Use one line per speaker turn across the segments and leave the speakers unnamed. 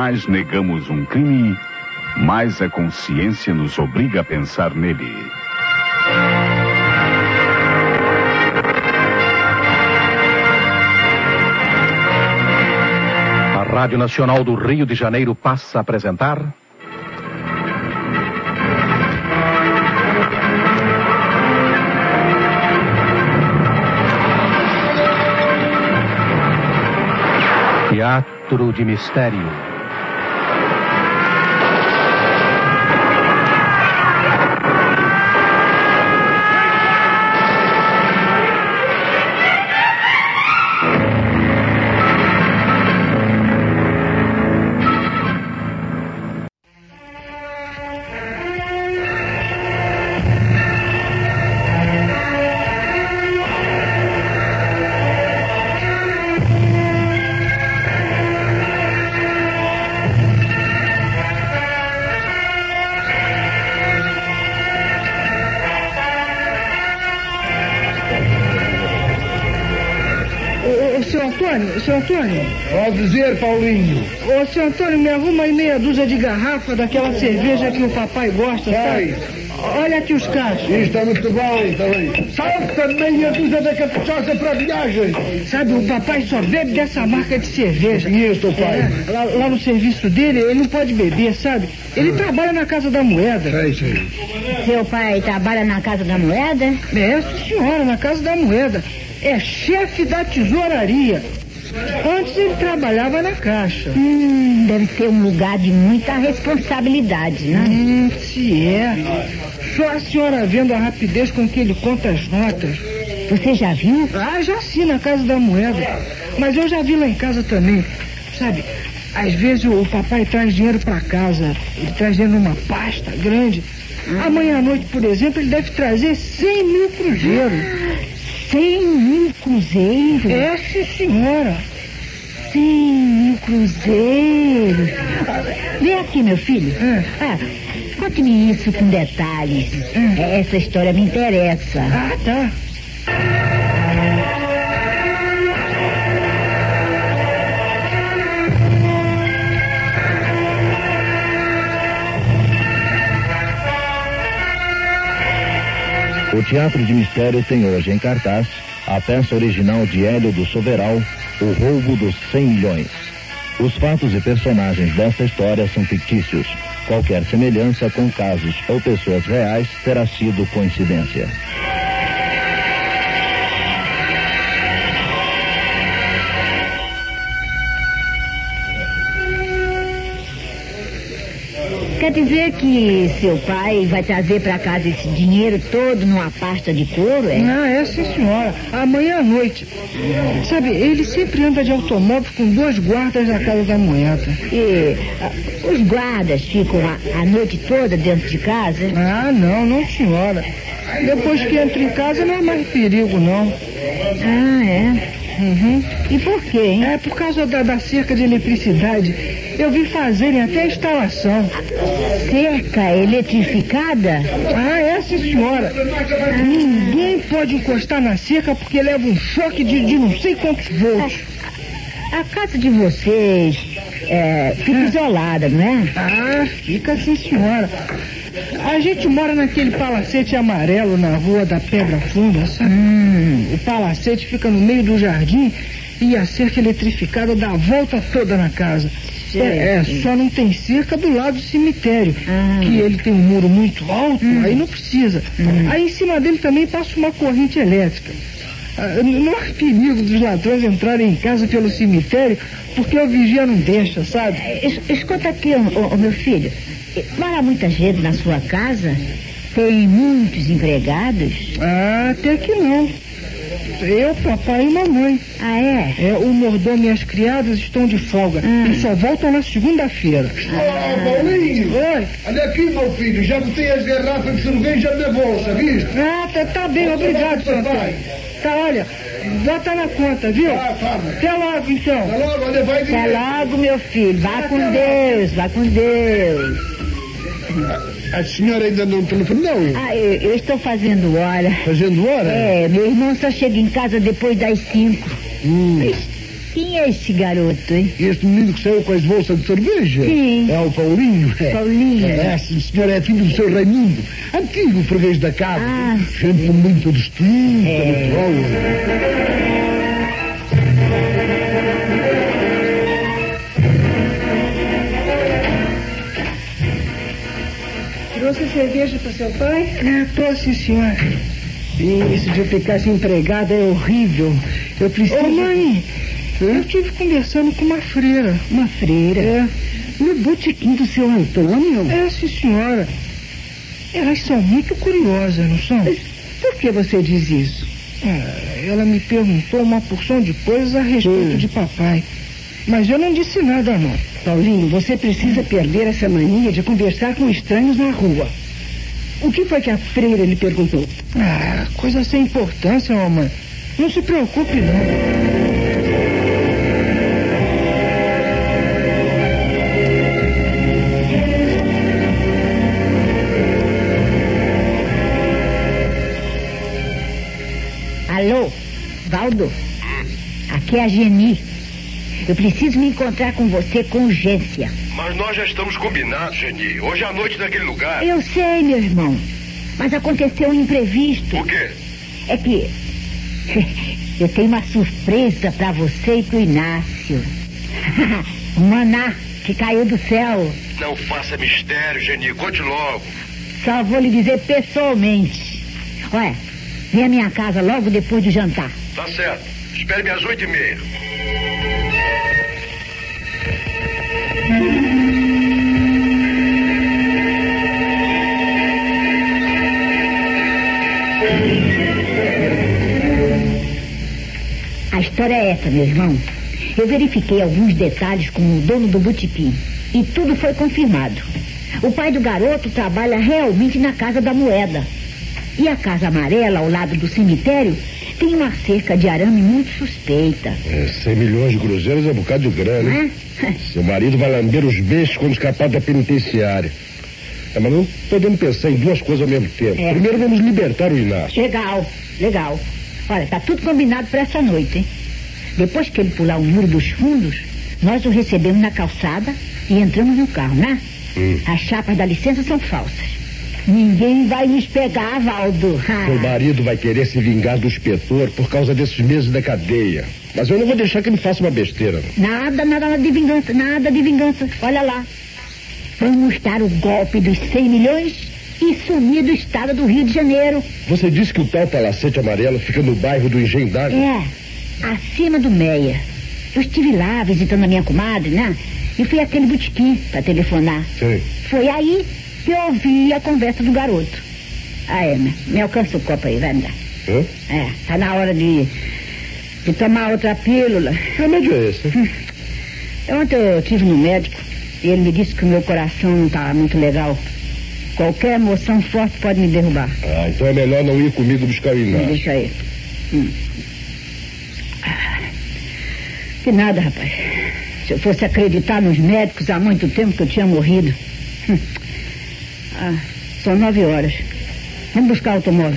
mais negamos um crime, mais a consciência nos obriga a pensar nele.
A Rádio Nacional do Rio de Janeiro passa a apresentar... Teatro de Mistério.
Seu Antônio.
Pode dizer, Paulinho.
Ô, seu Antônio, me arruma aí meia dúzia de garrafa daquela cerveja que o papai gosta, sabe? Olha aqui os cachos.
Está muito bem, tá bem. Salta meia dúzia da caprichosa para a viagem.
Sabe, o papai só bebe dessa marca de cerveja.
Isso, pai.
Lá no serviço dele, ele não pode beber, sabe? Ele trabalha na Casa da Moeda.
Sei.
Seu pai trabalha na Casa da Moeda?
É, senhora, na Casa da Moeda. É chefe da tesouraria. Antes ele trabalhava na Caixa.
Deve ser um lugar de muita responsabilidade, né?
Se é. Só a senhora vendo a rapidez com que ele conta as notas.
Você já viu?
Ah, já sim, na Casa da Moeda. Mas eu já vi lá em casa também. Sabe, às vezes o papai traz dinheiro pra casa. Ele traz dinheiro numa pasta grande. Amanhã à noite, por exemplo, ele deve trazer 100 mil cruzeiros.
100 mil cruzeiros?
É, sim, senhora.
100 mil cruzeiros. Vem aqui, meu filho. Conte-me isso com detalhes. Essa história me interessa.
Ah, tá.
O Teatro de Mistério tem hoje em cartaz a peça original de Hélio do Soberal, O Roubo dos 100 Milhões. Os fatos e personagens dessa história são fictícios. Qualquer semelhança com casos ou pessoas reais terá sido coincidência.
Quer dizer que seu pai vai trazer para casa esse dinheiro todo numa pasta de couro, é?
Não, é sim, senhora. Amanhã à noite. Sabe, ele sempre anda de automóvel com 2 guardas na Casa da Moeda.
E os guardas ficam a noite toda dentro de casa?
Ah, não, senhora. Depois que entra em casa não é mais perigo, não.
Ah, é? E por quê, hein?
É por causa da cerca de eletricidade. Eu vi fazerem até a instalação.
Cerca eletrificada?
Ah, é, sim, senhora. Ninguém pode encostar na cerca porque leva um choque de não sei quantos volts.
A casa de vocês fica isolada, não é?
Ah, fica, sim, senhora. A gente mora naquele palacete amarelo na Rua da Pedra Funda, sabe? O palacete fica no meio do jardim e a cerca eletrificada dá a volta toda na casa. Só não tem cerca do lado do cemitério, que ele tem um muro muito alto, aí não precisa. Aí em cima dele também passa uma corrente elétrica. Não há perigo dos ladrões entrarem em casa pelo cemitério, porque o vigia não deixa, sabe?
Escuta aqui, meu filho. Mora muita gente na sua casa? Tem muitos empregados?
Ah, até que não. Eu, papai e mamãe.
Ah, é?
O mordomo e as criadas estão de folga. E só voltam na segunda-feira.
Paulinho!
Oi?
Olha aqui, meu filho, já botei as garrafas de cerveja na bolsa, viste?
Ah, tá bem, obrigado, papai. Tá, olha, bota na conta, viu? Até logo, então.
Até logo, olha, vai
Até logo, meu filho. Vá com Deus, vá com Deus.
A senhora ainda não telefonou?
Eu estou fazendo hora.
Fazendo hora?
Meu irmão só chega em casa depois das 5. Quem é esse garoto, hein?
Esse menino que saiu com as bolsas de cerveja?
Sim.
É o Paulinho?
Paulinho.
Sim, senhor, é filho do seu Raimundo, antigo freguês da casa. Gente muito distinta, muito boa.
Trouxe cerveja para seu pai? Trouxe, senhora. Isso de eu ficar sem empregada é horrível. Eu preciso... Ô, mãe, eu estive conversando com uma freira.
Uma freira?
É.
No botequim do seu Antônio?
É, sim, senhora. Elas são muito curiosas, não são?
Mas por que você diz isso?
Ela me perguntou uma porção de coisas a respeito de papai. Mas eu não disse nada, não.
Paulinho, você precisa perder essa mania de conversar com estranhos na rua. O que foi que a freira lhe perguntou?
Coisa sem importância, mamãe. Não se preocupe, não.
Alô, Valdo? Aqui é a Geni. Eu preciso me encontrar com você com urgência.
Mas nós já estamos combinados, Geni. Hoje à noite naquele lugar.
Eu sei, meu irmão. Mas aconteceu um imprevisto.
O quê?
É que eu tenho uma surpresa pra você e pro Inácio. Um maná que caiu do céu.
Não faça mistério, Geni. Conte logo.
Só vou lhe dizer pessoalmente. Olha, vem à minha casa logo depois do jantar.
Tá certo. Espere-me às 8h30.
A história é essa, meu irmão. Eu verifiquei alguns detalhes com o dono do botequim e tudo foi confirmado. O pai do garoto trabalha realmente na Casa da Moeda. E a Casa Amarela, ao lado do cemitério, tem uma cerca de arame muito suspeita.
100 milhões de cruzeiros é um bocado de grana, hein? Seu marido vai lamber os beijos quando escapar da penitenciária. Mas não podemos pensar em duas coisas ao mesmo tempo. Primeiro vamos libertar o Inácio.
Legal. Olha, tá tudo combinado para essa noite, hein? Depois que ele pular o muro dos fundos, nós o recebemos na calçada e entramos no carro, né? As chapas da licença são falsas. Ninguém vai nos pegar, Valdo.
Seu marido vai querer se vingar do inspetor por causa desses meses da cadeia. Mas eu não vou deixar que ele faça uma besteira.
Nada de vingança. Olha lá. Vamos dar o golpe dos 100 milhões e sumir do estado do Rio de Janeiro.
Você disse que o tal Palacete Amarelo fica no bairro do Engenho d'Água?
Acima do Meia. Eu estive lá visitando a minha comadre, né? E fui àquele botequim para telefonar.
Sim.
Foi aí que eu ouvi a conversa do garoto. Me alcança o copo aí, vai me dar. Tá na hora de tomar outra pílula.
Que remédio é esse?
Ontem eu estive no médico e ele me disse que o meu coração não tá muito legal. Qualquer emoção forte pode me derrubar.
Então é melhor não ir comigo buscar o Inácio.
Deixa aí. Que nada, rapaz. Se eu fosse acreditar nos médicos há muito tempo que eu tinha morrido. São 9 horas. Vamos buscar o automóvel.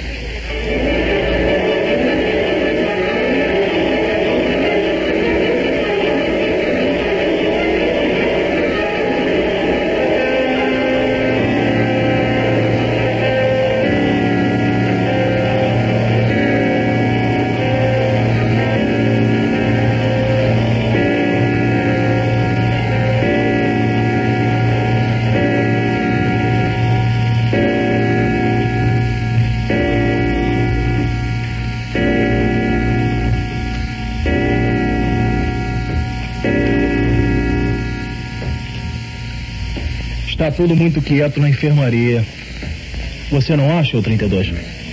Está tudo muito quieto na enfermaria. Você não acha, ô 32?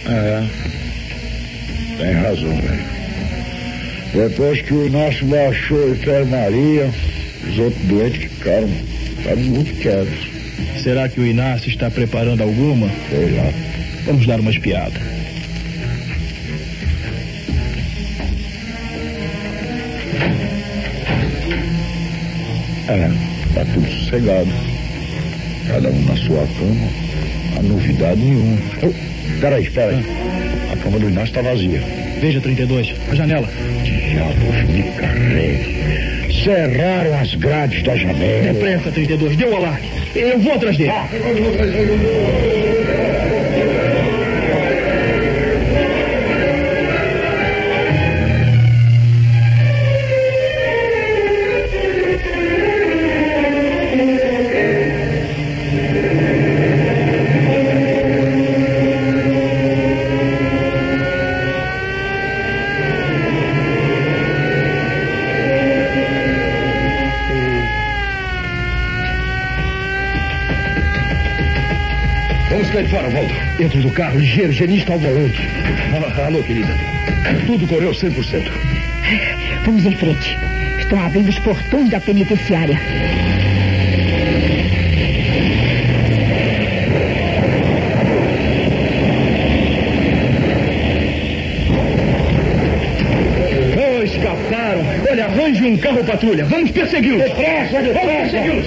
Tem razão, velho. Depois que o Inácio baixou a enfermaria, os outros doentes ficaram muito quietos.
Será que o Inácio está preparando alguma?
Sei lá.
Vamos dar uma espiada.
Tá tudo sossegado. Cada um na sua cama. Não há novidade nenhuma. Espera aí. A cama do Inácio está vazia.
Veja, 32, a janela.
Diabos me carregue. Cerraram as grades da janela.
Depressa, 32, dê o alarme. Eu vou atrás dele.
Sai fora, Waldo. Dentro do carro, ligeiro, Geni está ao volante. Alô, querida. Tudo correu 100%.
Vamos em frente. Estão abrindo os portões da penitenciária.
Oh, escaparam. Olha, arranje um carro patrulha. Vamos persegui-los.
Depressa, depressa.
Vamos persegui-los.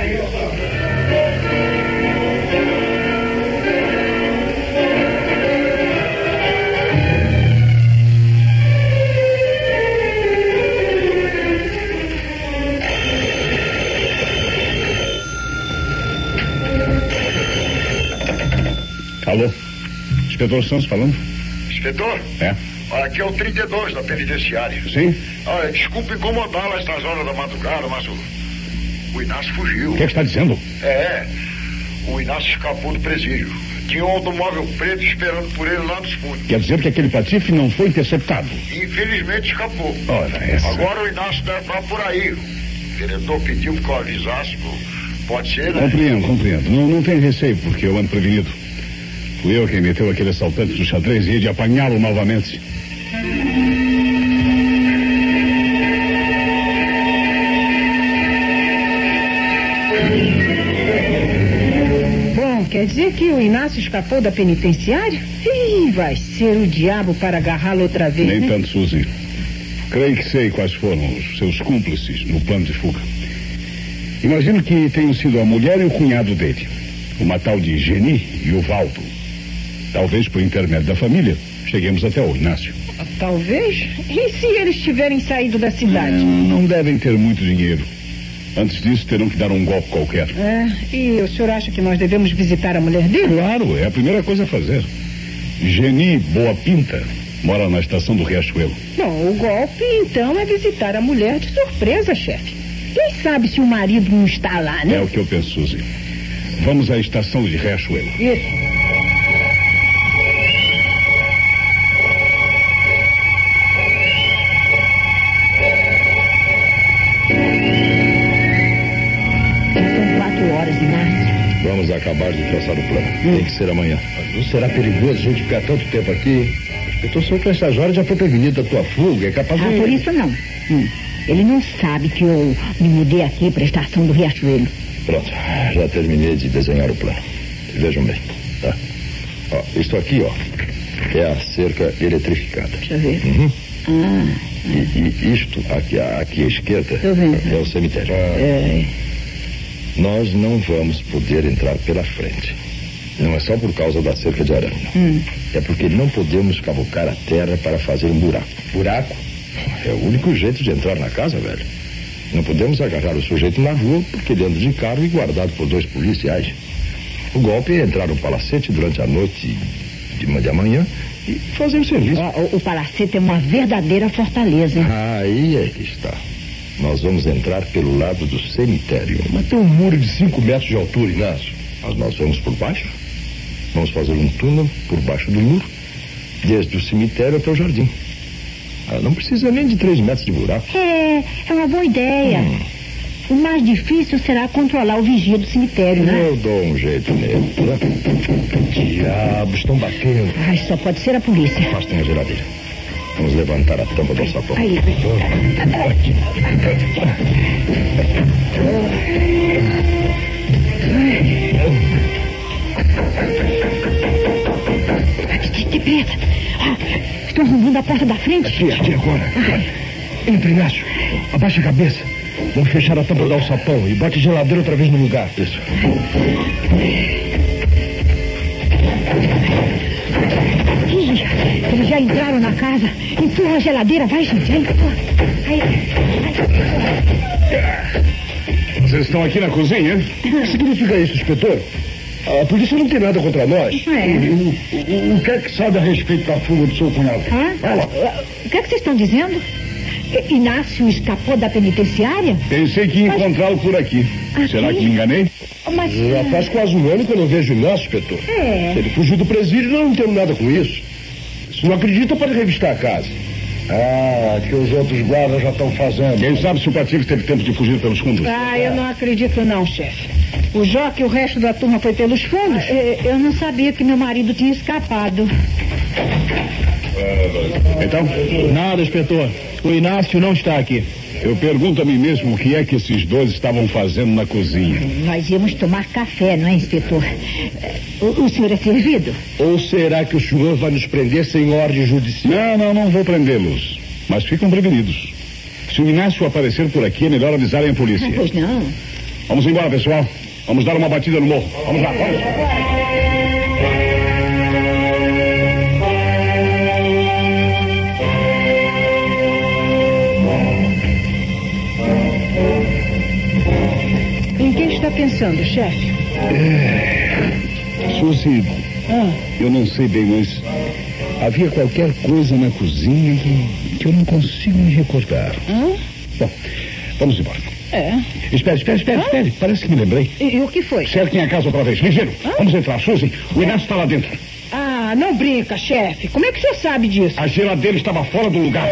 Alô? Inspetor Santos falando?
Inspetor?
É.
Aqui é o 32 da penitenciária.
Sim?
Desculpe incomodá-la estas horas da madrugada, mas o Inácio fugiu.
O que está dizendo?
O Inácio escapou do presídio. Tinha um automóvel preto esperando por ele lá nos fundos.
Quer dizer que aquele patife não foi interceptado?
Infelizmente escapou.
Ora, essa...
Agora o Inácio deve estar por aí. O diretor pediu que eu avisasse. Pode ser, né?
Compreendo. Não tem receio, porque eu ando prevenido. Fui eu quem meteu aquele assaltante do xadrez e ia de apanhá-lo novamente.
Bom, quer dizer que o Inácio escapou da penitenciária? Ih, vai ser o diabo para agarrá-lo outra vez,
Nem
né?
tanto, Suzy. Creio que sei quais foram os seus cúmplices no plano de fuga. Imagino que tenham sido a mulher e o cunhado dele. Uma tal de Geni e o Valdo. Talvez por intermédio da família cheguemos até o Inácio.
Talvez. E se eles tiverem saído da cidade?
Não devem ter muito dinheiro. Antes disso terão que dar um golpe qualquer.
E o senhor acha que nós devemos visitar a mulher dele?
Claro, é a primeira coisa a fazer. Geni Boa Pinta mora na estação do Riachuelo.
Bom, o golpe então é visitar a mulher de surpresa, chefe. Quem sabe se o marido não está lá, né?
É o que eu penso, Suzy. Vamos à estação de Riachuelo.
Isso.
Vamos acabar de traçar o plano. Tem que ser amanhã.
Não será perigoso a gente ficar tanto tempo aqui? Então, se eu com essas horas já foi prevenido da tua fuga, é capaz de...
por isso não. Ele não sabe que eu me mudei aqui para a estação do Riachuelo.
Pronto, já terminei de desenhar o plano. Vejam bem, tá? Ó, isto aqui, ó, é a cerca eletrificada.
Deixa eu ver.
E isto aqui à esquerda é o cemitério. Nós não vamos poder entrar pela frente. Não é só por causa da cerca de arame. É porque não podemos cavucar a terra para fazer um buraco.
Buraco?
É o único jeito de entrar na casa, velho. Não podemos agarrar o sujeito na rua porque ele anda de carro e guardado por 2 policiais. O golpe é entrar no palacete durante a noite de amanhã e fazer o serviço.
O palacete é uma verdadeira fortaleza, hein?
Aí é que está. Nós vamos entrar pelo lado do cemitério.
Mas tem um muro de 5 metros de altura, Inácio.
Mas nós vamos por baixo. Vamos fazer um túnel por baixo do muro, desde o cemitério até o jardim. Não precisa nem de 3 metros de buraco.
É uma boa ideia. O mais difícil será controlar o vigia do cemitério, né?
Eu dou um jeito nele, né?
Diabos, estão batendo.
Só pode ser a polícia.
Afastem a geladeira. Vamos levantar a tampa do alçapão.
Aí. Depressa. Estão arrumando a porta da frente.
Aqui agora. Entra, Inácio. Abaixa a cabeça. Vamos fechar a tampa do alçapão e bote a geladeira outra vez no lugar.
Isso.
Eles já entraram na casa. Empurra a geladeira, vai, gente. Vai, empurra.
Vocês estão aqui na cozinha?
O que significa isso, inspetor? A polícia não tem nada contra nós.
O que é que sabe a respeito da fuga do seu cunhado?
Fala. O que é que vocês estão dizendo? Inácio escapou da penitenciária?
Pensei que ia encontrá-lo por aqui. Será que me enganei?
Mas...
Já faz quase um ano que eu não vejo o Inácio, inspetor. Ele fugiu do presídio e nós não temos nada com isso. Se não acredita, pode revistar a casa.
Que os outros guardas já estão fazendo.
Quem sabe se o Patife teve tempo de fugir pelos fundos?
Eu não acredito não, chefe. O Joca e o resto da turma foi pelos fundos?
Eu não sabia que meu marido tinha escapado.
Então?
Nada, inspetor. O Inácio não está aqui.
Eu pergunto a mim mesmo o que é que esses dois estavam fazendo na cozinha.
Nós íamos tomar café, não é, inspetor? O senhor é servido?
Ou será que o senhor vai nos prender sem ordem judicial?
Não vou prendê-los. Mas ficam prevenidos. Se o Inácio aparecer por aqui, é melhor avisarem a polícia.
Pois não.
Vamos embora, pessoal. Vamos dar uma batida no morro. Vamos lá, vamos.
Em quem está pensando, chefe?
Suzy, eu não sei bem, mas havia qualquer coisa na cozinha que eu não consigo me recordar. Bom, vamos embora. Espere. Parece que me lembrei.
E o que foi?
Cerquem a casa outra vez. Ligeiro. Vamos entrar, Suzy. O Inácio está lá dentro.
Não brinca, chefe. Como é que o senhor sabe disso?
A geladeira estava fora do lugar.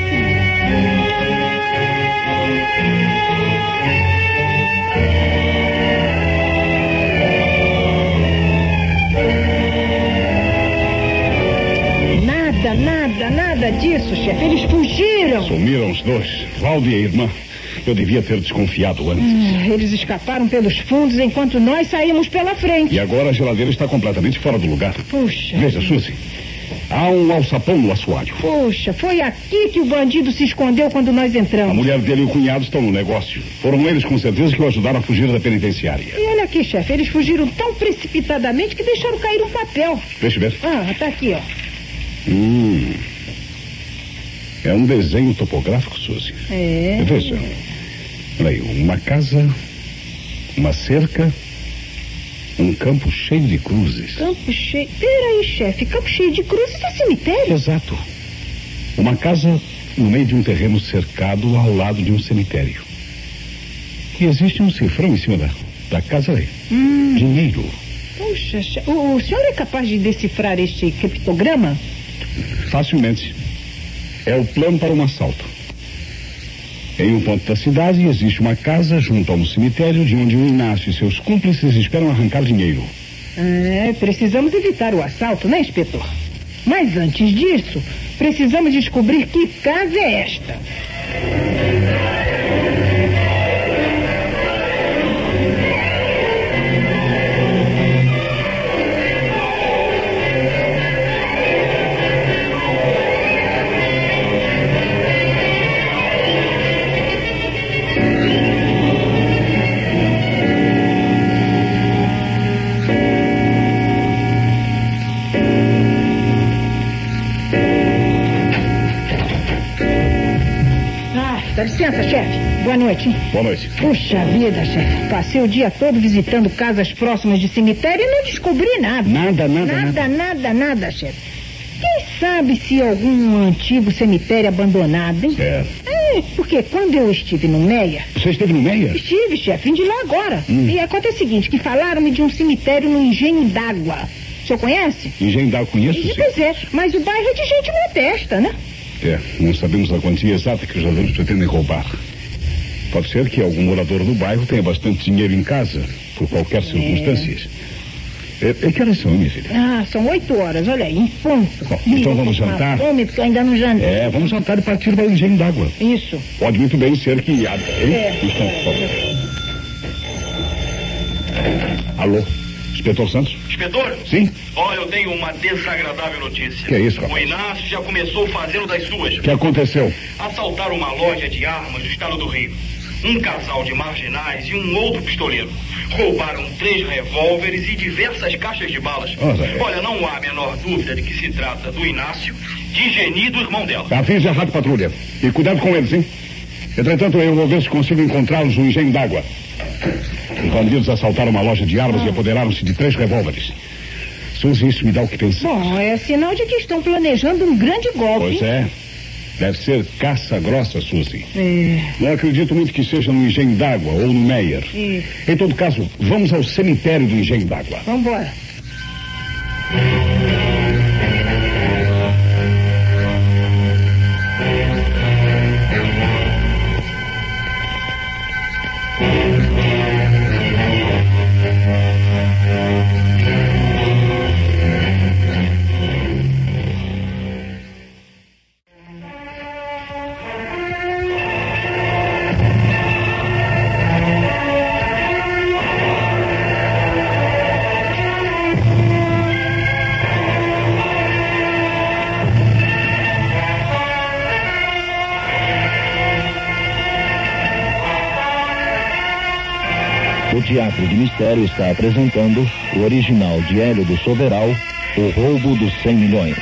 Nada disso, chefe. Eles fugiram.
Sumiram os dois. Valdo e a irmã. Eu devia ter desconfiado antes.
Eles escaparam pelos fundos enquanto nós saímos pela frente.
E agora a geladeira está completamente fora do lugar.
Puxa.
Veja, Suzy. Há um alçapão no assoalho.
Puxa, foi aqui que o bandido se escondeu quando nós entramos.
A mulher dele e o cunhado estão no negócio. Foram eles, com certeza, que o ajudaram a fugir da penitenciária.
E olha aqui, chefe. Eles fugiram tão precipitadamente que deixaram cair um papel.
Deixa eu ver.
Tá aqui, ó.
É um desenho topográfico, Suzy. Veja. Olha aí, uma casa, uma cerca, um campo cheio de cruzes.
Campo cheio... Peraí, chefe, campo cheio de cruzes é cemitério?
Exato. Uma casa no meio de um terreno cercado ao lado de um cemitério. E existe um cifrão em cima da casa aí. Dinheiro.
Puxa, o senhor é capaz de decifrar este criptograma?
Facilmente. É o plano para um assalto. Em um ponto da cidade existe uma casa junto a um cemitério de onde o Inácio e seus cúmplices esperam arrancar dinheiro.
Precisamos evitar o assalto, né, inspetor? Mas antes disso, precisamos descobrir que casa é esta. Dá licença, chefe. Boa noite.
Boa noite.
Puxa vida, chefe. Passei o dia todo visitando casas próximas de cemitério e não descobri nada. Nada, chefe. Quem sabe se algum antigo cemitério abandonado, hein? Porque quando eu estive no Meia...
Você esteve no Meia?
Estive, chefe. Vim de lá agora. E acontece o seguinte, que falaram-me de um cemitério no Engenho d'Água. O senhor conhece?
Engenho d'Água conheço, sim.
Pois é, mas o bairro é de gente modesta, né?
Não sabemos a quantia exata que os ladrões pretendem roubar. Pode ser que algum morador do bairro tenha bastante dinheiro em casa, por qualquer circunstância. Que horas são, minha filha?
São 8 horas, olha aí, em ponto.
Bom, então vamos jantar?
Fome, porque eu ainda não jantei.
Vamos jantar e partir para o Engenho d'Água.
Isso.
Pode muito bem ser que... Alô? Inspetor Santos?
Inspetor?
Sim?
Eu tenho uma desagradável notícia.
Que é isso, rapaz?
O Inácio já começou fazendo das suas.
O que aconteceu?
Assaltaram uma loja de armas do estado do Rio. um casal de marginais e um outro pistoleiro. Roubaram 3 revólveres e diversas caixas de balas. Olha, não há a menor dúvida de que se trata do Inácio, de Geni e do irmão dela.
Afins de errado, patrulha. E cuidado com eles, hein? Entretanto, eu vou ver se consigo encontrá-los no engenho d'água. Os bandidos assaltaram uma loja de armas e apoderaram-se de 3 revólveres. Suzy, isso me dá o que pensar.
Bom, é sinal de que estão planejando um grande golpe.
Pois é. Deve ser caça grossa, Suzy.
É.
Não acredito muito que seja no engenho d'água ou no Meyer. Em todo caso, vamos ao cemitério do engenho d'água.
Vamos embora.
O Teatro de Mistério está apresentando o original de Hélio do Soveral, O Roubo dos 100 Milhões.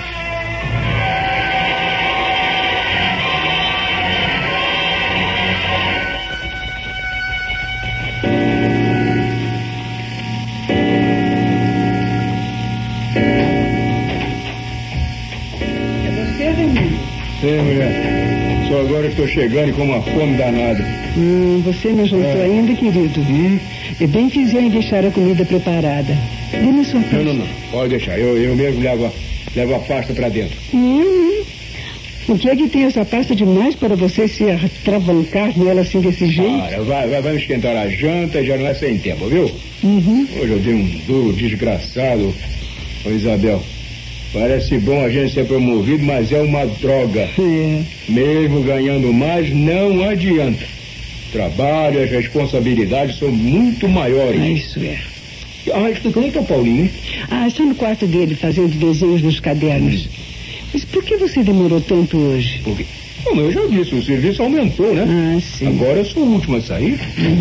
É você, Raimundo?
Sim, mulher. Só agora que estou chegando e com uma fome danada.
Você não jantou ainda, querido? E bem fizer em deixar a comida preparada. Dê-me sua pasta.
Não. Pode deixar. Eu mesmo levo a pasta para dentro.
O que é que tem essa pasta demais para você se atravancar nela assim desse jeito?
Vamos esquentar a janta, já não é sem tempo, viu? Hoje eu dei um duro desgraçado. Ô, Isabel, parece bom a gente ser promovido, mas é uma droga. Mesmo ganhando mais, não adianta. Trabalho e as responsabilidades são muito maiores.
Isso é.
Onde está o Paulinho?
Está no quarto dele, fazendo desenhos nos cadernos. Mas por que você demorou tanto hoje?
Porque, eu já disse, o serviço aumentou, né?
Sim.
Agora eu sou o último a sair.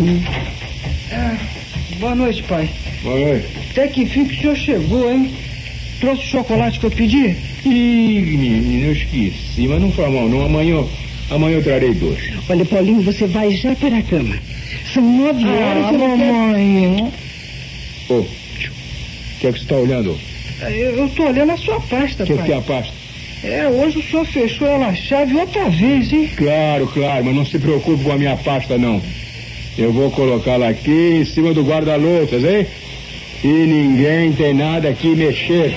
Boa noite, pai.
Boa noite.
Até que enfim que o senhor chegou, hein? Trouxe o chocolate que eu pedi?
Menino, eu esqueci, mas não faz mal, não. Amanhã eu trarei 2.
Olha, Paulinho, você vai já para a cama. São 9 horas.
Mamãe.
O que é que você está olhando?
Eu tô olhando a sua pasta, pai.
O que é a pasta?
Hoje o senhor fechou ela a chave outra vez, hein?
Claro, mas não se preocupe com a minha pasta, não. Eu vou colocá-la aqui em cima do guarda-louças, hein? E ninguém tem nada que mexer.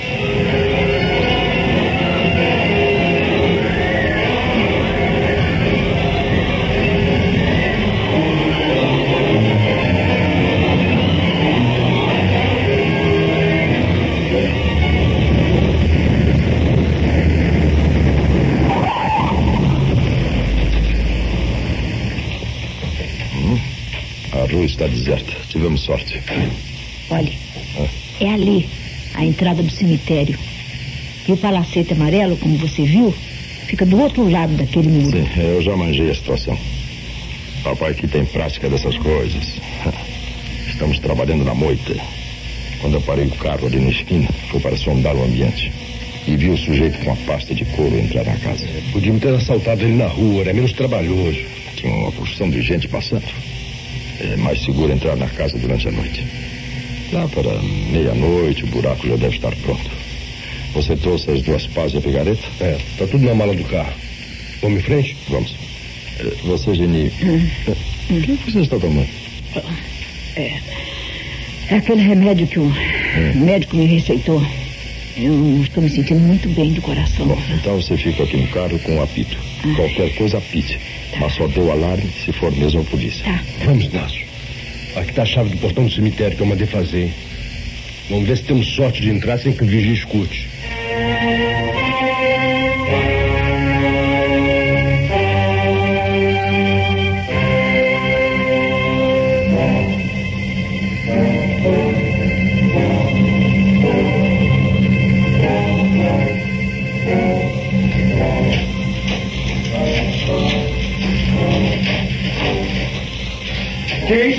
A rua está deserta. Tivemos sorte.
Olha, é ali a entrada do cemitério. E o palacete amarelo, como você viu, fica do outro lado daquele muro.
Sim, eu já manjei a situação. Papai aqui tem prática dessas coisas. Estamos trabalhando na moita. Quando eu parei o carro ali na esquina, foi para sondar o ambiente. E vi o sujeito com a pasta de couro entrar na casa.
Podíamos ter assaltado ele na rua, era menos trabalhoso.
Tinha uma porção de gente passando. É mais seguro entrar na casa durante a noite. Lá para meia-noite, o buraco já deve estar pronto. Você trouxe as 2 pás e a pigareta?
Tá tudo na mala do carro. Vamos em frente?
Vamos. Você, Geni, o que você está tomando?
É aquele remédio que o médico me receitou. Eu não estou me sentindo muito bem do coração.
Bom, então você fica aqui no carro com o apito. Qualquer coisa, apite. Mas só dê o alarme se for mesmo a polícia.
Tá.
Vamos, Inácio. Aqui está a chave do portão do cemitério que eu mandei fazer. Vamos ver se temos sorte de entrar sem que o vigia escute.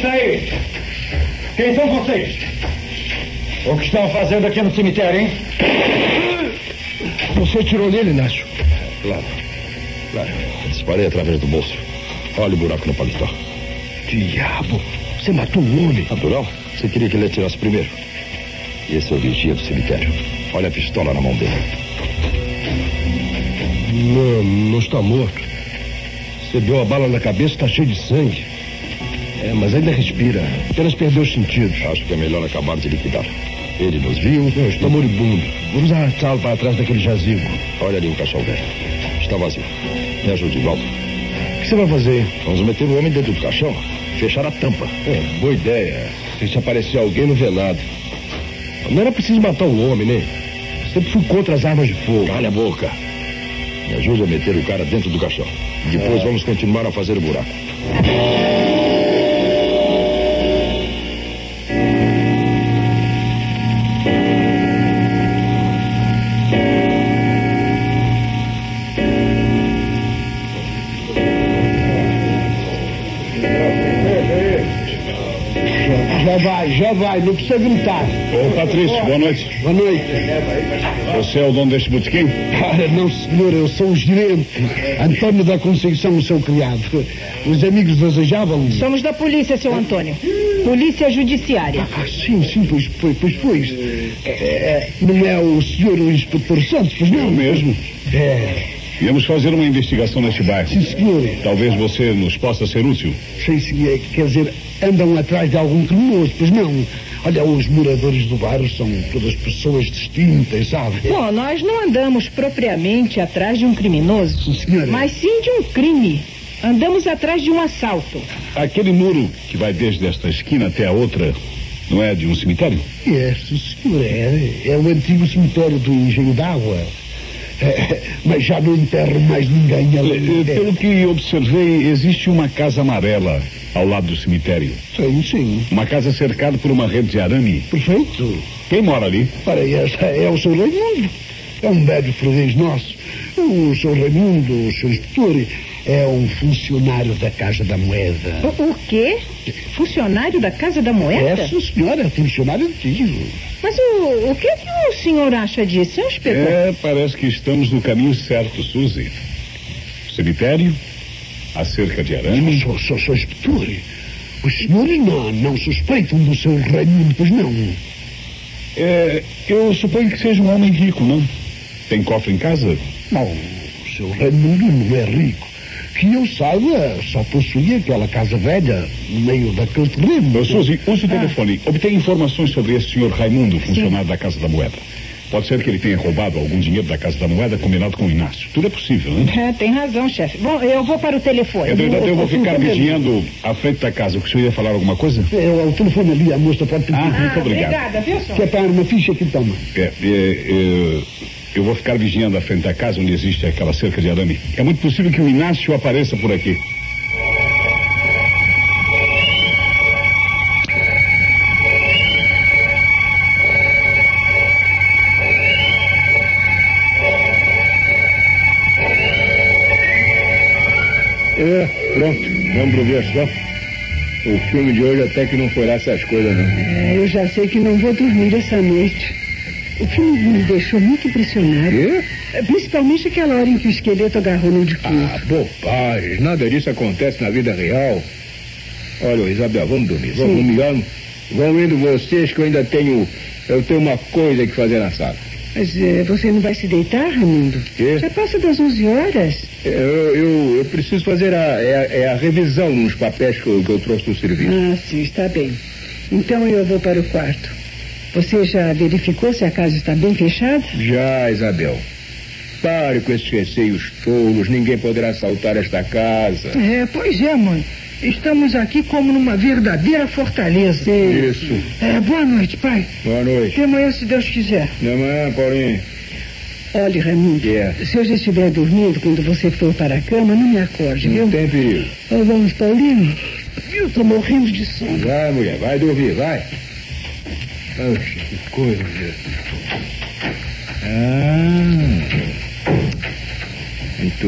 está aí? Quem são vocês? O que estão fazendo aqui no cemitério, hein?
Você tirou nele, Inácio?
Claro. Disparei através do bolso. Olha o buraco no paletó.
Diabo! Você matou um homem.
Natural? Você queria que ele atirasse primeiro. E esse é o vigia do cemitério. Olha a pistola na mão dele.
Não está morto. Você deu a bala na cabeça, está cheio de sangue. Mas ainda respira. Apenas perdeu os sentidos.
Acho que é melhor acabar de liquidar. Ele nos viu.
Não, está moribundo. Vamos arrastá-lo para trás daquele jazigo.
Olha ali o caixão velho. Está vazio. Me ajude, Valdo.
O que você vai fazer?
Vamos meter o homem dentro do caixão. Fechar a tampa.
Boa ideia. Se aparecer alguém, não vê nada. Não era preciso matar o homem, né? Sempre fui contra as armas de fogo.
Calha a boca. Me ajude a meter o cara dentro do caixão. Depois vamos continuar a fazer o buraco.
Já vai, não precisa gritar.
Ô, Patrício, boa noite.
Boa noite.
Você é o dono deste botequim?
Não, senhor, eu sou o gerente. Antônio da Conceição, o seu criado. Os amigos desejavam...
Somos da polícia, seu Antônio. Polícia Judiciária.
Sim, pois. Não é o senhor o inspetor Santos, pois não?
Eu mesmo. Viemos fazer uma investigação neste bairro.
Sim, senhor.
Talvez você nos possa ser útil.
Sim, quer dizer, andam atrás de algum criminoso, pois não? Olha, os moradores do bairro são todas pessoas distintas, sabe?
Bom, nós não andamos propriamente atrás de um criminoso.
Sim, senhora.
Mas sim de um crime. Andamos atrás de um assalto.
Aquele muro que vai desde esta esquina até a outra, não é de um cemitério?
Sim, senhor, é o antigo cemitério do Engenho d'Água. Mas já não enterro mais ninguém ali.
Pelo que observei, existe uma casa amarela ao lado do cemitério.
Sim.
Uma casa cercada por uma rede de arame.
Perfeito.
Quem mora ali?
Essa é o seu Raimundo. É um velho freguês nosso. O seu Raimundo, o seu inspetor, é um funcionário da Casa da Moeda.
O quê? Funcionário da Casa da Moeda?
Sim, senhora, é funcionário antigo.
Mas o que é que o senhor acha disso, hein, inspetor?
Parece que estamos no caminho certo, Suzy. Cemitério, a cerca de arame...
Sou inspetor. Os senhores não suspeitam do seu Raimundo, pois não?
Eu suponho que seja um homem rico, não? Tem cofre em casa?
Não, o seu Raimundo não é rico. Que eu saiba, só possuía aquela casa velha no meio daquele terreno.
Suzy, use o telefone. Obtenha informações sobre esse senhor Raimundo, funcionário da Casa da Moeda. Pode ser que ele tenha roubado algum dinheiro da Casa da Moeda combinado com o Inácio. Tudo é possível, né?
Tem razão, chefe. Bom, eu vou para o telefone.
Eu vou ficar vigiando à frente da casa. O senhor ia falar alguma coisa?
O telefone ali, a moça pode pedir.
Muito obrigado.
Obrigada, viu, senhor?
Quer pagar uma ficha aqui, toma.
Eu vou ficar vigiando à frente da casa onde existe aquela cerca de arame. É muito possível que o Inácio apareça por aqui.
Pronto. Vamos pro ver só. O filme de hoje até que não foi lá essas coisas, não.
Eu já sei que não vou dormir essa noite. O filme me deixou muito impressionado.
Quê?
Principalmente aquela hora em que o esqueleto agarrou no de corpo.
Bobagem. Nada disso acontece na vida real. Olha, Isabel, vamos dormir. Vamos indo vocês que eu tenho uma coisa que fazer na sala.
Mas você não vai se deitar, Raimundo?
Quê?
Já passa das 11 horas.
Eu preciso fazer a revisão nos papéis que eu trouxe do serviço.
Sim, está bem. Então eu vou para o quarto. Você já verificou se a casa está bem fechada?
Já, Isabel. Pare com esses receios tolos. Ninguém poderá assaltar esta casa.
Pois é, mãe. Estamos aqui como numa verdadeira fortaleza.
Isso.
Boa noite, pai.
Boa noite.
Até amanhã, se Deus quiser.
Até amanhã, Paulinho.
Olhe, Raimundo, se eu já estiver dormindo quando você for para a cama, não me acorde, viu?
Não tem perigo.
Vamos, Paulinho. Eu estou morrendo de sono.
Vai, mulher, vai dormir, vai. Oxe, que coisa.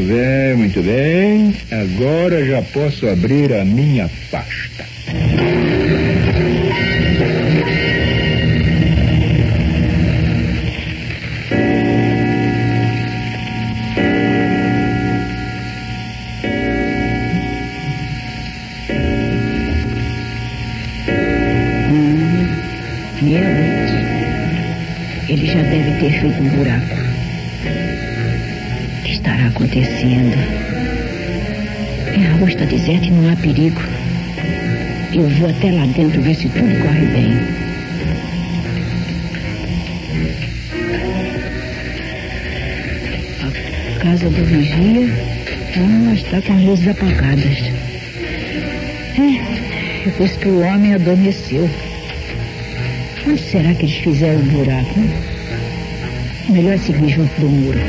Muito bem. Agora já posso abrir a minha pasta.
Ele já deve ter feito um buraco. O que estará acontecendo? A rua está deserta e não há perigo. Eu vou até lá dentro ver se tudo corre bem. A casa do vigia está com as luzes apagadas. Depois que o homem adormeceu. Onde será que eles fizeram o buraco? Melhor seguir junto do muro.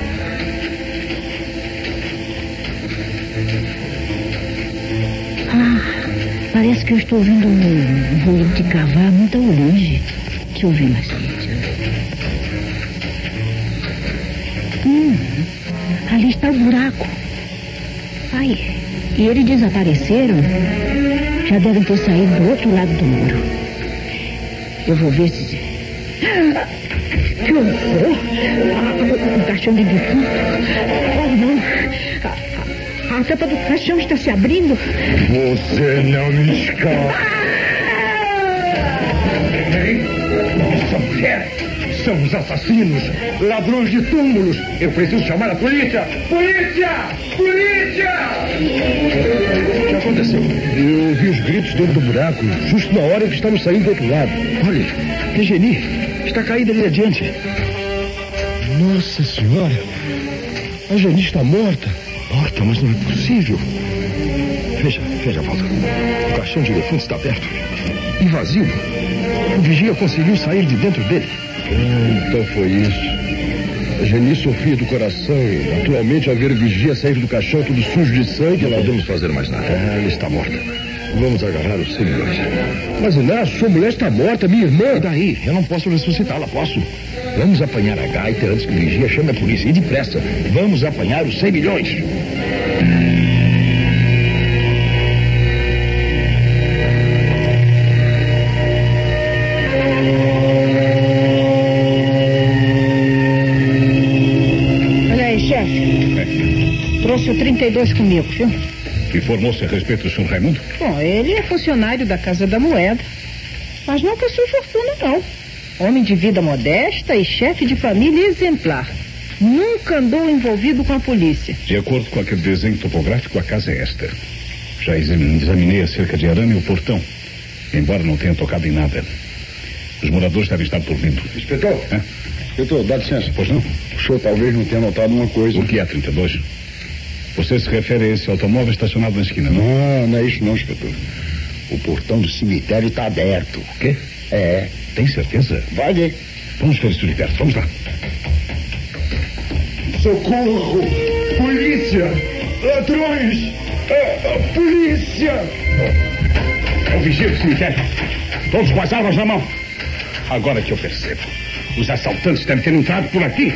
Parece que eu estou ouvindo um ruído de cavalo muito ao longe. Deixa eu ouvir mais forte. Ali está o buraco. Ai, e eles desapareceram? Já devem ter saído do outro lado do muro. Eu vou ver se... Que horror! Um caixão de defunto. Oh, não! A tampa do caixão está se abrindo.
Você não me escapa. Essa mulher são os assassinos, ladrões de túmulos. Eu preciso chamar a polícia. Polícia! Polícia!
O que aconteceu?
Eu ouvi os gritos dentro do buraco, justo na hora que estamos saindo do outro lado.
Olha, Eugenie está caída ali adiante.
Nossa Senhora! A Eugenie está morta.
Morta, mas não é possível. Veja, Walter. O caixão de defunto está aberto. E vazio. O vigia conseguiu sair de dentro dele.
Então foi isso. A Eugenie sofria do coração. Atualmente, a ver o vigia sair do caixão todo sujo de sangue.
Não podemos fazer mais nada. Ela está morta. Vamos agarrar os 100 milhões.
Mas, Inácio, sua mulher está morta, minha irmã.
E daí? Eu não posso ressuscitá-la, posso? Vamos apanhar a gaita antes que o vigia chame a polícia. E depressa. Vamos apanhar os 100 milhões.
Olha aí, chefe. Trouxe o 32 comigo, viu?
Informou-se a respeito do senhor Raimundo?
Bom, ele é funcionário da Casa da Moeda. Mas não possui fortuna, não. Homem de vida modesta e chefe de família exemplar. Nunca andou envolvido com a polícia.
De acordo com aquele desenho topográfico, a casa é esta. Já examinei a cerca de arame e o portão, embora não tenha tocado em nada. Os moradores devem estar dormindo.
Inspetor? Inspetor, dá licença.
Pois não?
O senhor talvez não tenha notado uma coisa.
O que é 32? Você se refere a esse automóvel estacionado na esquina, não?
Não é isso não, inspetor. O portão do cemitério está aberto.
O quê?
É.
Tem certeza?
Vai ver.
Vamos ver isso de perto, vamos lá.
Socorro! Polícia! Ladrões! Polícia!
É o vigia do cemitério. Todos com as armas na mão. Agora que eu percebo. Os assaltantes devem ter entrado por aqui.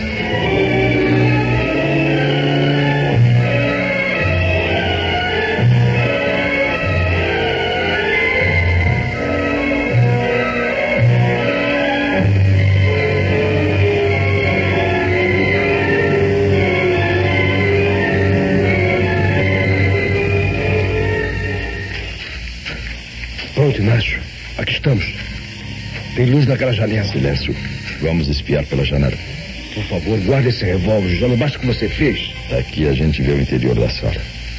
Pronto, Inácio. Aqui estamos. Tem luz naquela janela.
Silêncio. Vamos espiar pela janela.
Por favor, guarde esse revólver. Já não basta o que você fez.
Aqui a gente vê o interior da sala.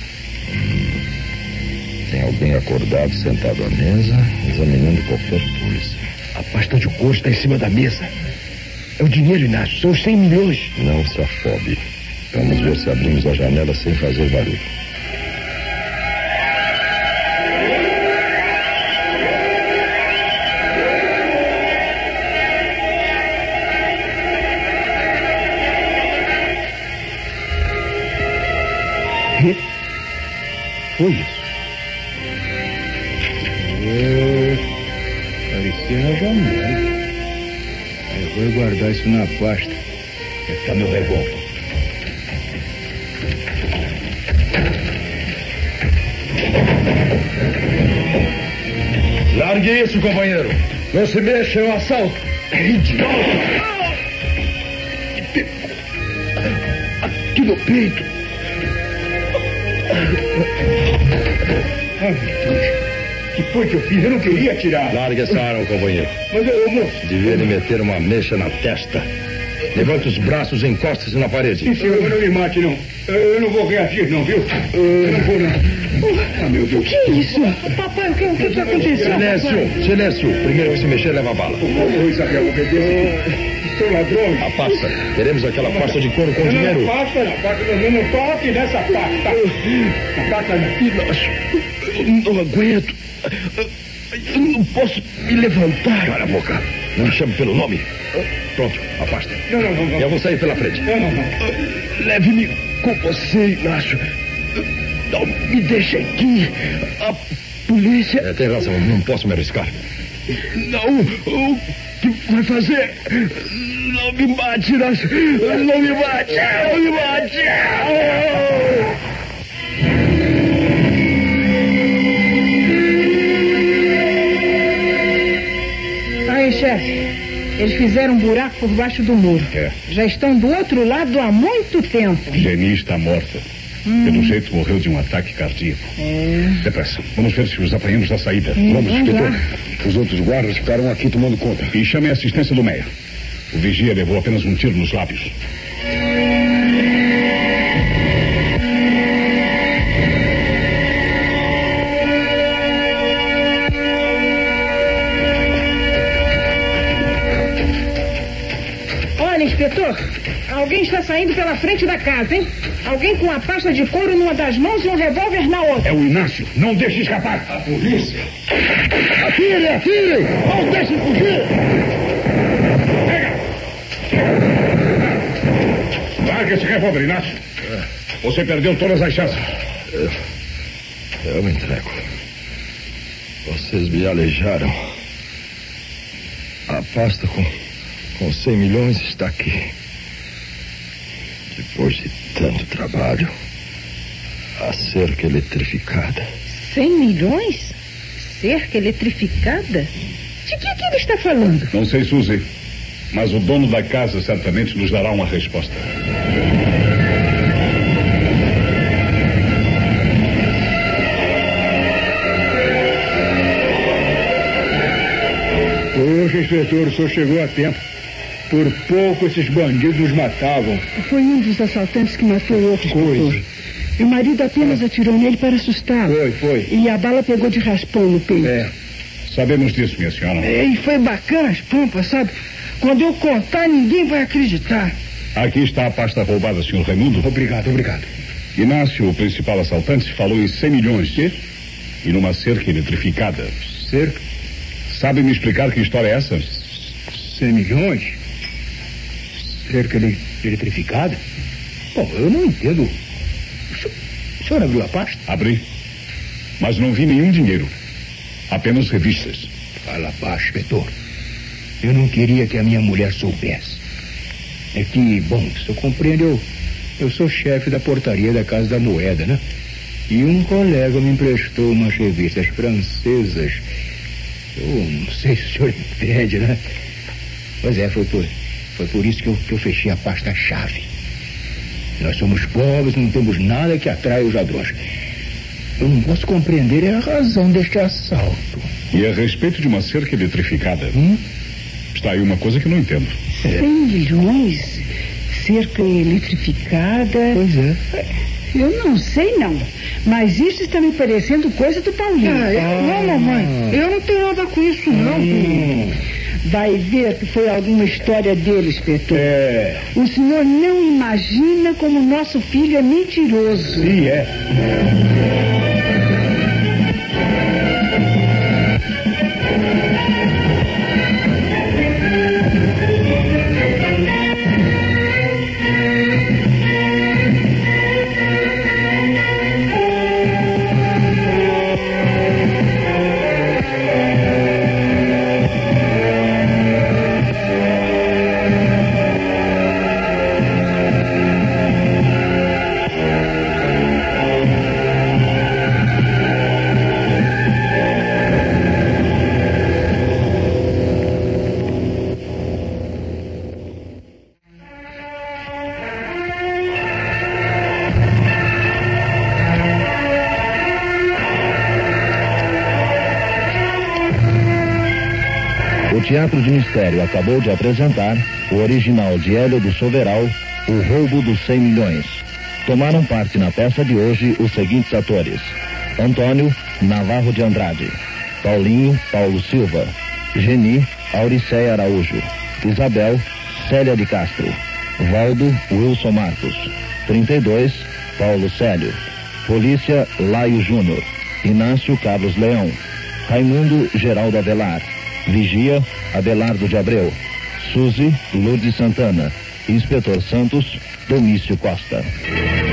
Tem alguém acordado, sentado à mesa, examinando qualquer coisa.
A pasta de couro está em cima da mesa. É o dinheiro, Inácio. São os 100 milhões.
Não se afobe. Vamos ver se abrimos a janela sem fazer barulho.
Foi isso.
Parecia na janela. Eu vou guardar isso na pasta.
Esse é meu revólver.
Largue isso, companheiro.
Não se mexa, é um assalto. Idiota! Aqui no peito. Ai, meu Deus.
que foi que eu fiz? Eu não queria atirar.
Largue essa arma, companheiro.
Mas moço...
Devia lhe meter uma mecha na testa. Levante os braços e encoste-se na parede.
Sim, senhor, não me mate, não. Eu não vou reagir, não, viu? Eu não vou, não. Ah, meu Deus.
O que é isso? Papai, o que está acontecendo?
Silêncio, silêcio. Primeiro que se mexer, leva a bala.
Ô, Isabel, obedeça. São ladrões.
A pasta. Queremos aquela pasta de couro com dinheiro.
Não, pasta, não toque nessa pasta. A pasta não.
Eu não aguento. Eu não posso me levantar. Cala a boca. Não me chame pelo nome. Pronto, a pasta.
Não.
Eu vou sair pela frente.
Não.
Leve-me com você, Inácio. Não me deixe aqui. A polícia... tem razão, não posso me arriscar. Não, o que vai fazer? Não me mate, Inácio. Não me mate.
Aí, chefe, eles fizeram um buraco por baixo do muro. Já estão do outro lado há muito tempo.
Geni está morta. Pelo jeito, morreu de um ataque cardíaco. Depressa, vamos ver se os apanhamos da saída.
Vamos, inspetor. Os outros guardas ficaram aqui tomando conta.
E chame a assistência do Meia. O vigia levou apenas um tiro nos lábios.
Olha, inspetor, alguém está saindo pela frente da casa, hein? Alguém com a pasta de couro numa das mãos e um revólver na outra.
É o Inácio. Não deixe escapar.
A polícia.
Atire! Não deixe fugir!
Pega! Larga esse revólver, Inácio. Você perdeu todas as chances.
Eu me entrego. Vocês me aleijaram. A pasta com 100 milhões está aqui. Depois de tanto trabalho, a cerca eletrificada.
100 milhões? Cerca eletrificada? De que ele está falando?
Não sei, Suzy, mas o dono da casa certamente nos dará uma resposta.
Poxa, inspetor, o senhor chegou a tempo. Por pouco esses bandidos nos matavam.
Foi um dos assaltantes que matou o outro, inspetor. E o marido apenas atirou nele para assustá-lo.
Foi.
E a bala pegou de raspão no peito.
Sabemos disso, minha senhora.
E foi bacana as pompas, sabe? Quando eu contar, ninguém vai acreditar.
Aqui está a pasta roubada, senhor Raimundo.
Obrigado.
Inácio, o principal assaltante, falou em 100 milhões. E numa cerca eletrificada.
Cerca?
Sabe me explicar que história é essa?
100 milhões? Cerca eletrificada? Bom, eu não entendo. O senhor abriu a pasta?
Abri. Mas não vi nenhum dinheiro. Apenas revistas.
Fala baixo, inspetor. Eu não queria que a minha mulher soubesse. É que, bom, se eu compreendo, eu sou chefe da portaria da Casa da Moeda, né? E um colega me emprestou umas revistas francesas. Eu não sei se o senhor entende, né? Pois é, foi por isso que eu fechei a pasta-chave. Nós somos pobres, não temos nada que atraia os ladrões. Eu não posso compreender a razão deste assalto.
E a respeito de uma cerca eletrificada, está aí uma coisa que não entendo.
100 milhões? Cerca eletrificada?
Pois é.
Eu não sei, não. Mas isso está me parecendo coisa do Paulinho.
Não, mamãe. Eu não tenho nada com isso, não.
Vai ver que foi alguma história dele, inspetor.
O senhor não imagina como nosso filho é mentiroso.
Sim, é.
Teatro de Mistério acabou de apresentar o original de Hélio do Soveral, O Roubo dos 100 Milhões. Tomaram parte na peça de hoje os seguintes atores: Antônio, Navarro de Andrade; Paulinho, Paulo Silva; Geni, Auriceia Araújo; Isabel, Célia de Castro; Valdo, Wilson Marcos; 32, Paulo Célio; Polícia, Laio Júnior; Inácio Carlos Leão; Raimundo, Geraldo Avelar; Vigia, Abelardo de Abreu; Suzy, Lourdes Santana; Inspetor Santos, Domício Costa.